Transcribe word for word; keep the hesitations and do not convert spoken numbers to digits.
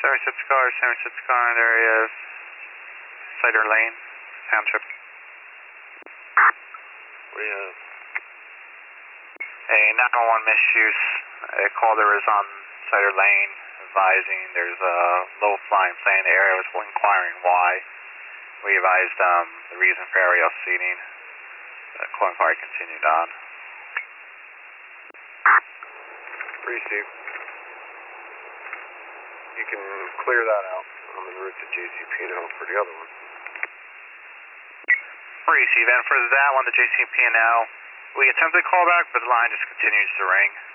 seventy-six car, seventy-six car in the area, Cider Lane, Township. We have a nine one one misuse. A caller is on Cider Lane advising there's a low flying plane in the area, was inquiring why. We advised um, the reason for aerial seating. The call inquiry continued on. Receive. You can clear that out. I'm en route to J C P N L for the other one. Receive, and for that one, the J C P N L, we attempted callback, but the line just continues to ring.